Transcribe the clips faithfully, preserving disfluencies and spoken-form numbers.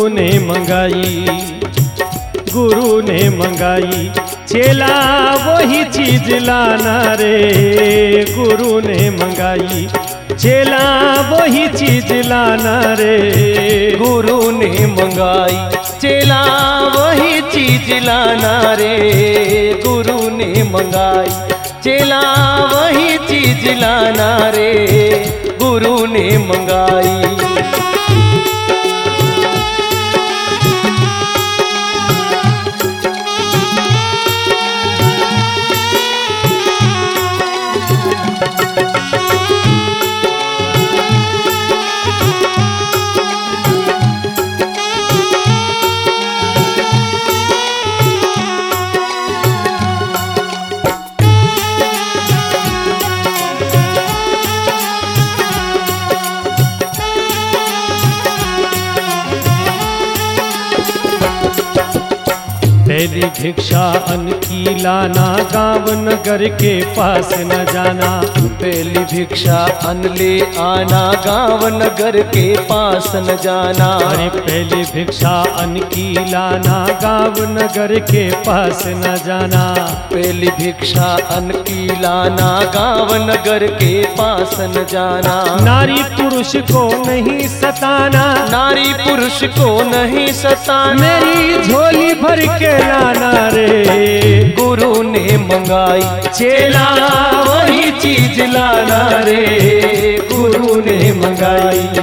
ने मंगाई, गुरु ने मंगाई, चेला वही चीज लाना रे। गुरु ने मंगाई, चेला वही चीज लाना रे। गुरु ने मंगाई, चेला वही चीज लाना रे। गुरु ने मंगाई, चेला वही चीज लाना रे। गुरु ने मंगाई। पहली भिक्षा अन्न की लाना, गाँव नगर के पास न जाना। पहली भिक्षा अन्न ले आना, गाँव नगर के पास न जाना। अरे पहली भिक्षा अन्न की लाना, गाँव नगर के पास न जाना। पहली भिक्षा अन्न की लाना, गाँव नगर के पास न जाना। नारी पुरुष को नहीं सताना, नारी पुरुष को नहीं सताना। मेरी झोली भर के लाना रे। गुरु ने मंगाई, चेला वही चीज लाना रे। गुरु ने मंगाई।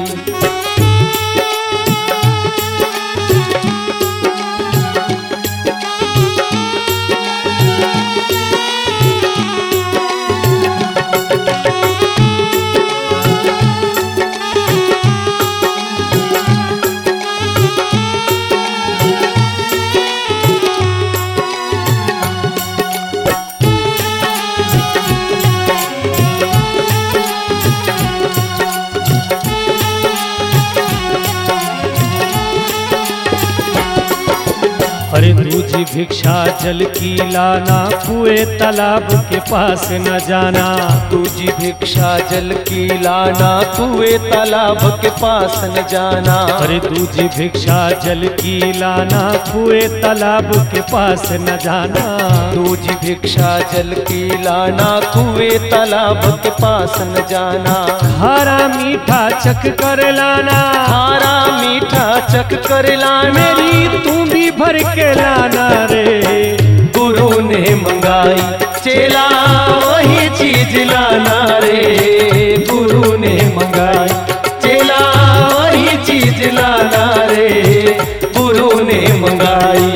अरे दूजी भिक्षा जल की लाना, कुएं तालाब के पास न जाना। दूजी भिक्षा जल की लाना, कुएं तालाब के पास न जाना। अरे दूजी भिक्षा जल की लाना, कुएं तालाब के पास न जाना। दूजी भिक्षा जल की लाना, कुएं तालाब के पास न जाना। खारा मीठा चख कर लाना, खारा मीठा चख कर लाना। मेरी तू भी भर के लाना रे। गुरु ने मंगाई, चेला वही चीज लाना रे। गुरु ने मंगाई, चेला वही चीज लाना रे। गुरु ने मंगाई।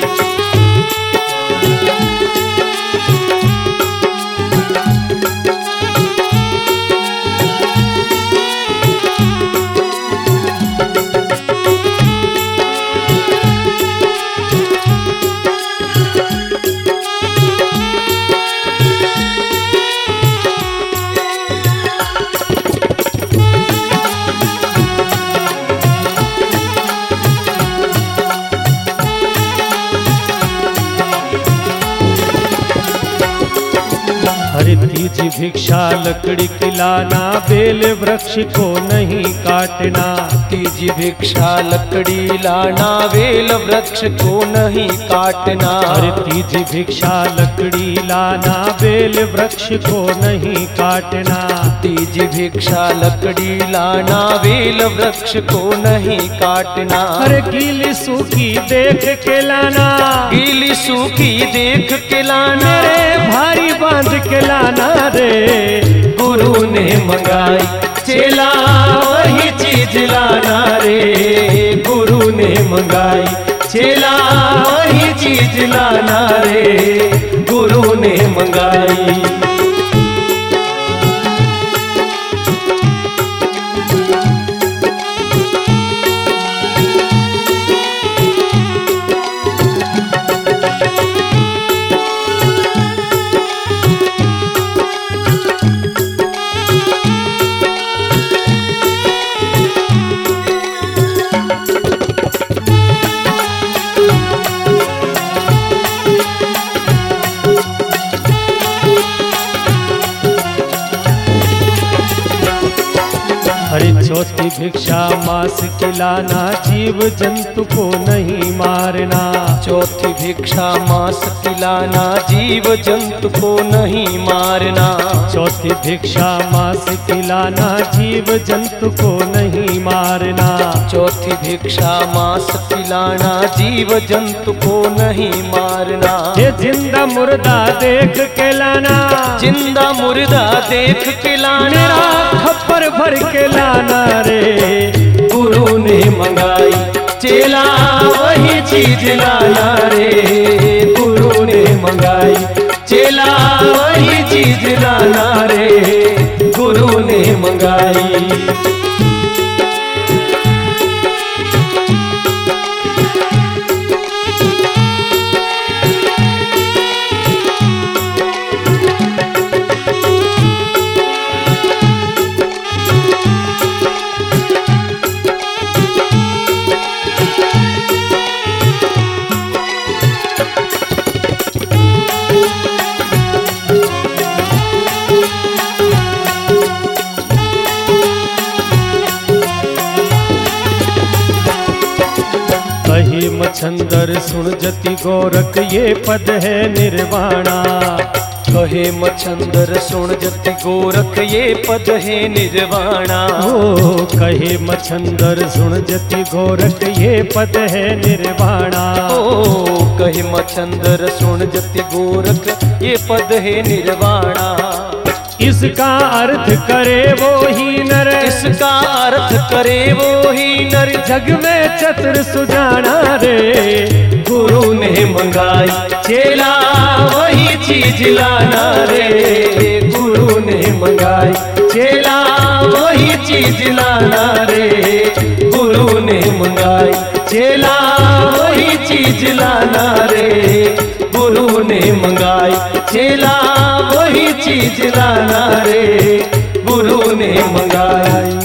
अरे तीजी भिक्षा लकड़ी की लाना, बेल वृक्ष को नहीं काटना। तीजी भिक्षा लकड़ी लाना, बेल वृक्ष को नहीं काटना। अरे तीजी भिक्षा लकड़ी लाना, बेल वृक्ष को नहीं काटना। तीजी भिक्षा लकड़ी लाना, बेल वृक्ष को नहीं काटना। अरे गीली सूखी देख के लाना, गीली सूखी देख के लाना। मेरे भारी बांध के लाना रे। गुरु ने मंगाई, चेला वही चीज लाना रे। गुरु ने मंगाई, चेला वही चीज लाना रे। गुरु ने मंगाई। अरे चौथी भिक्षा मांस खिलाना, जीव जंतु को नहीं मारना। चौथी भिक्षा मांस खिलाना, जीव जंतु को नहीं मारना। चौथी भिक्षा मांस खिलाना, जीव जंतु को नहीं मारना। चौथी भिक्षा मांस खिलाना, जीव जंतु को नहीं मारना। ये जिंदा मुर्दा देख के लाना, जिंदा मुर्दा देख के लाना, मेरा खप्पर भर के लाना रे। गुरु ने मंगाई चेला वही चीज लाना रे। गुरु ने मंगाई चेला वही चीज लाना रे। गुरु ने मंगाई। कही मच्छंदर सुन जति गोरख, ये पद है निर्वाणा। कहे मच्छंदर सुन जति गोरख, ये पद है निर्वाणा। ओ कहे मच्छंदर सुन जति गोरख, ये पद है निर्वाणा। ओ कहे मच्छंदर सुन जति गोरख, ये पद है निर्वाणा। इसका अर्थ करे वो ही नर, इसका अर्थ करे वो ही नर, जग में चतुर सुजाना रे। गुरु ने मंगाई चेला वही चीज लाना रे। गुरु ने मंगाई चेला वही चीज लाना रे। गुरु ने मंगाई चेला वही चीज लाना रे। गुरु ने मंगाई चेला वही चीज लाना रे। गुरु ने मंगाई।